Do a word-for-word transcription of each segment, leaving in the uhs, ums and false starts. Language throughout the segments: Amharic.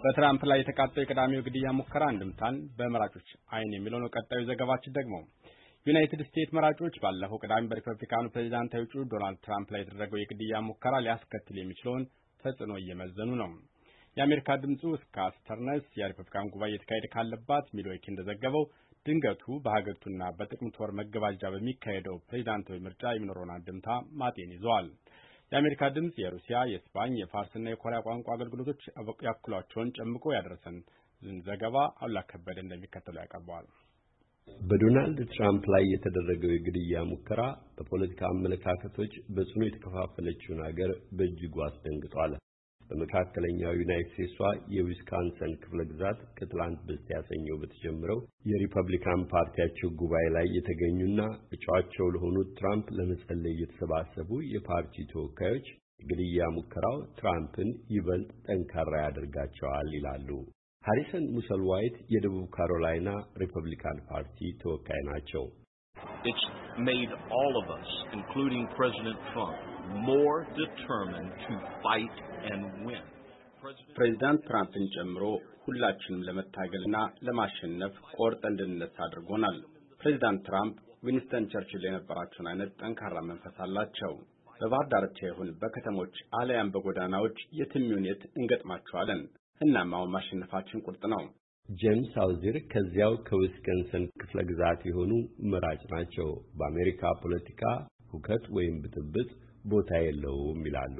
በትራምፕ ላይ የተቃጣው የቀዳሚው ግድያ ሙከራ አንድምታን በመራጮች አይን የሚለው ነው ቀጣዩ ዘገባችን ደግሞ ዩናይትድ ስቴትስ መራጮች ባለፈው ቅዳሜ በሪፐብሊካኑ ፕሬዝዳንታዊ እጩ ዶናልድ ትራምፕ ላይ የተደረገው የግድያ ሙከራ ሊያስከትል የሚችለውን ተጽዕኖ እየመዘኑ ነው። የአሜሪካ ድምጹ ስካት ስተርነስ የሪፐብሊካን ጉባኤ የተካሄደ ካለባት ሚልዌኪ እንደዘገበው ድንገቱ በሀገሪቱና በጥቅምት ወር መገባደጃ በሚካሄደው ፕሬዝዳንታዊ ምርጫ የሚኖረውን አንድምታ ማጤን ይዘዋል። የአሜሪካ ድምጽ የሩሲያ፣ የስፓኝ፣ የፋርስና የኮሪያ ቋንቋ አገልግሎቶች ያክሏቸውን ጨምቆ ያደረሰን ዘገባ አሉላ ከበደ እንደሚከተለው ያቀርበዋል። በዶናልድ ትራምፕ ላይ የተደረገው የግድያ ሙከራ በፖለቲካ አመለካከቶች በጽኑ የተከፋፈለችውን ሀገር በእጅጉ አስደንግጧል። በመካከለኛው ዩናይትድ ስቴትስ የዊስካንሰን ክፍለ ግዛት ከትላንት በስቲያ ሰኞ በተጀመረው የሪፐብሊካን ፓርቲያቸው ጉባኤ ላይ የተገኙና እጩአቸው ለሆኑት ትራምፕ ለመጸለይ የተሰባሰቡ የፓርቲ ተወካዮች ግድያ ሙከራው ትራምፕን ይበልጥ ጠንካራ ያደርጋቸዋል ይላሉ። ሃሪሰን ሙሰልዋይት የደቡብ ካሮላይና ሪፐብሊካን ፓርቲ ተወካይ ናቸው። It's made all of us, including President Trump, more determined to fight and win. ፕሬዝዳንት ትራምፕን ጨምሮ ሁላችንም ለመታገልና ለማሸነፍ ቆርጠን እንድንነሳ አድርጎናል። ፕሬዝዳንት ትራምፕ ዊንስተን ቸርችል የነበራቸውን አይነት ጠንካራ መንፈስ አላቸው። በባህር ዳርቻ ይሁን በከተሞች አለያም በጎዳናዎች የትም ይሁን የት እንገጥማቸዋለን። እናም አሁን ማሸነፋችን ቁርጥ ነው። ጄምስ አውዚር ከዚያው ከዊስከንሰን ክፍለ ግዛት የሆኑ መራጭ ናቸው። በአሜሪካ ፖለቲካ ሁከት ወይም ብጥብጥ ቦታ የለውም ይላሉ።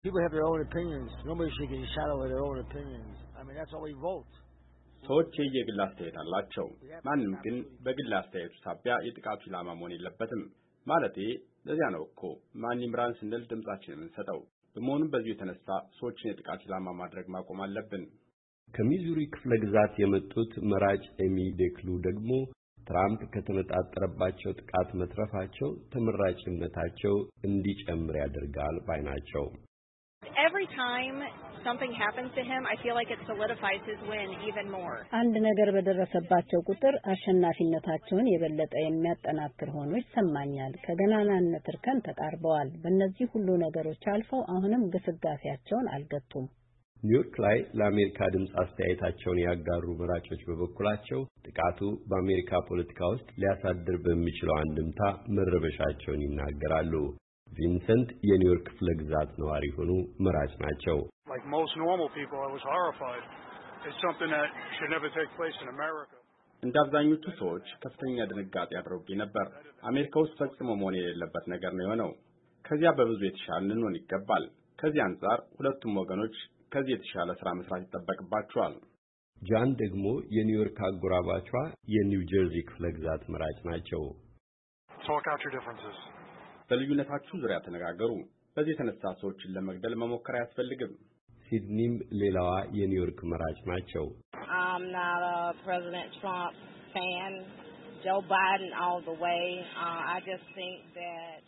ሰዎች የየግል አስተያየት አላቸው። ማንም ግን በግል አስተያየቱ ሳቢያ የጥቃቱ ኢላማ መሆን የለበትም። ማለቴ ለዚያ ነው እኮ ማን ይምራን ስንል ድምጻችንን የምንሰጠው። በመሆኑም በዚህ የተነሳ ሰዎችን የጥቃት ኢላማ ማድረግ ማቆም አለብን። ከሚዙሪ ክፍለ ግዛት የመጡት መራጭ ኤሚ ዴክሉ ደግሞ ትራምፕ ከተነጣጠረባቸው ጥቃት መትረፋቸው ተመራጭነታቸው እንዲጨምር ያደርጋል ባይ ናቸው። Every time something happens to him, I feel like it solidifies his win even more. አንድ ነገር በደረሰባቸው ቁጥር አሸናፊነታቸውን የበለጠ የሚያጠናክር ሆኖ ይሰማኛል። ከገናናነት እርከን ተቃርበዋል። በእነዚህ ሁሉ ነገሮች አልፈው አሁንም ግስጋሴያቸውን አልገቱም። ኒውዮርክ ላይ ለአሜሪካ ድምጽ አስተያየታቸውን ያጋሩ መራጮች በበኩላቸው ጥቃቱ በአሜሪካ ፖለቲካ ውስጥ ሊያሳድር በሚችለው አንድምታ መረበሻቸውን ይናገራሉ። ቪንሰንት የኒውዮርክ ክፍለ ግዛት ነዋሪ ሆኑ መራጭ ናቸው። Like most normal people, I was horrified. It's something that should never take place in America. እንደ አብዛኞቹ ሰዎች ከፍተኛ ድንጋጤ አድርጌ ነበር። አሜሪካ ውስጥ ፈጽሞ መሆን የሌለበት ነገር ነው የሆነው። ከዚያ በብዙ የተሻለ ልንሆን ይገባል። ከዚህ አንጻር ሁለቱም ወገኖች ከዚህ የተሻለ ስራ መስራት ይጠበቅባቸዋል። ጃን ደግሞ የኒውዮርክ አጎራባቿ የኒው ጀርዚ ክፍለ ግዛት መራጭ ናቸው። Talk out your differences. በልዩነታችሁ ዙሪያ ተነጋገሩ። በዚህ የተነሳ ሰዎችን ለመግደል መሞከር አያስፈልግም። ሲድኒም ሌላዋ የኒውዮርክ መራጭ ናቸው። I'm not a President Trump fan. Joe Biden all the way. Uh, I just think that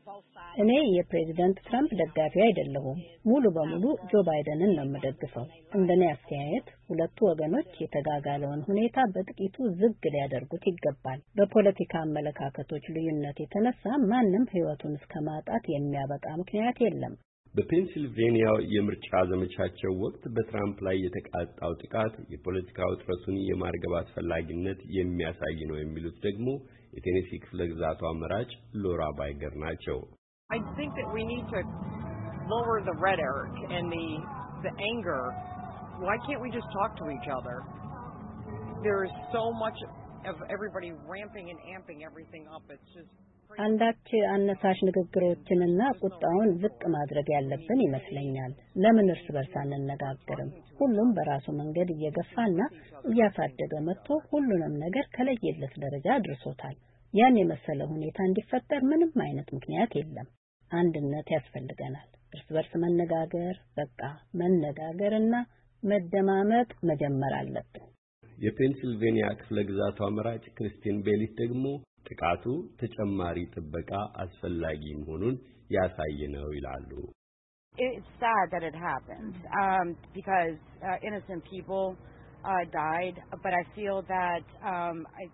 እኔ የፕሬዝዳንት ትራምፕ ደጋፊ አይደለሁም። ሙሉ በሙሉ ጆ ባይደንን ነው የምደግፈው። እንደኔ አስተያየት ሁለቱ ወገኖች የተጋጋለውን ሁኔታ በጥቂቱ ዝግ ሊያደርጉት ይገባል። በፖለቲካ አመለካከቶች ልዩነት የተነሳ ማንም ህይወቱን እስከማጣት የሚያበቃ ምክንያት የለም። በፔንሲልቬኒያው የምርጫ ዘመቻቸው ወቅት በትራምፕ ላይ የተቃጣው ጥቃት የፖለቲካ ውጥረቱን የማርገብ አስፈላጊነት የሚያሳይ ነው የሚሉት ደግሞ የቴኔሲ ክፍለ ግዛቷ መራጭ ሎራ ባይገር ናቸው። I think that we need to lower the rhetoric and the the anger. Why can't we just talk to each other? There is so much of everybody ramping and amping everything up. It's just አንዳች አነሳሽ ንግግሮችንና ቁጣውን ዝቅ ማድረግ ያለብን ይመስለኛል። ለምን እርስ በርስ አንነጋገርም? ሁሉም በራሱ መንገድ እየገፋና እያሳደገ መጥቶ ሁሉንም ነገር ከለየለት ደረጃ አድርሶታል። ያን የመሰለ ሁኔታ እንዲፈጠር ምንም አይነት ምክንያት የለም። አንድነት ያስፈልገናል። እርስ በርስ መነጋገር፣ በቃ መነጋገርና መደማመጥ መጀመር አለብን። የፔንሲልቬኒያ ክፍለ ግዛቷ መራጭ ክሪስቲን ቤሊት ደግሞ ጥቃቱ ተጨማሪ ጥበቃ አስፈላጊ መሆኑን ያሳየ ነው ይላሉ። It's sad that it happened um because uh, innocent people uh died, but I feel that um I, I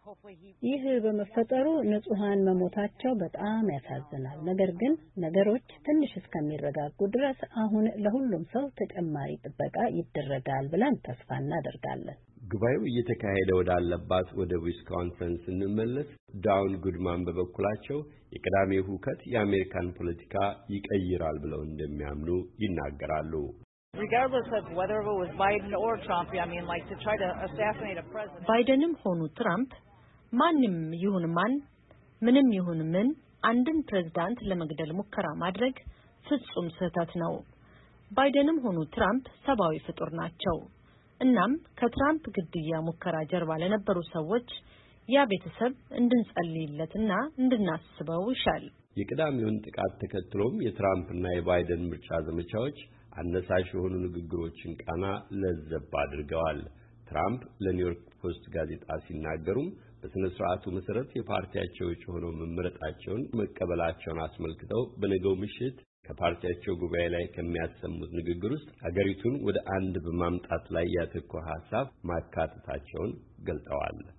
ይህ በመፈጠሩ ንጹሃን መሞታቸው በጣም ያሳዝናል። ነገር ግን ነገሮች ትንሽ እስከሚረጋጉ ድረስ አሁን ለሁሉም ሰው ተጨማሪ ጥበቃ ይደረጋል ብለን ተስፋ እናደርጋለን። ጉባኤው እየተካሄደ ወዳለባት ወደ ዊስኮንሰን ስንመለስ ዳውን ጉድማን በበኩላቸው የቅዳሜው ሁከት የአሜሪካን ፖለቲካ ይቀይራል ብለው እንደሚያምኑ ይናገራሉ። Regardless of whether it was Biden or Trump, I mean, like to try to assassinate a president. ባይደንም ሆኑ ትራምፕ ማንም ይሁን ማን ምንም ይሁን ምን አንድን ፕሬዝዳንት ለመግደል ሙከራ ማድረግ ፍጹም ስህተት ነው። ባይደንም ሆኑ ትራምፕ ሰብአዊ ፍጡር ናቸው። እናም ከትራምፕ ግድያ ሙከራ ጀርባ ለነበሩ ሰዎች ያ ቤተሰብ እንድንጸልይለትና እንድናስበው ይሻል። የቅዳሜውን ጥቃት ተከትሎም የትራምፕና የባይደን ምርጫ ዘመቻዎች አነሳሽ የሆኑ ንግግሮችን ቃና ለዘብ አድርገዋል። ትራምፕ ለኒውዮርክ ፖስት ጋዜጣ ሲናገሩም በስነ ስርዓቱ መሰረት የፓርቲያቸው እጩ ሆነው መመረጣቸውን መቀበላቸውን አስመልክተው በነገው ምሽት ከፓርቲያቸው ጉባኤ ላይ ከሚያሰሙት ንግግር ውስጥ ሀገሪቱን ወደ አንድ በማምጣት ላይ ያተኮረ ሐሳብ ማካተታቸውን ገልጠዋል።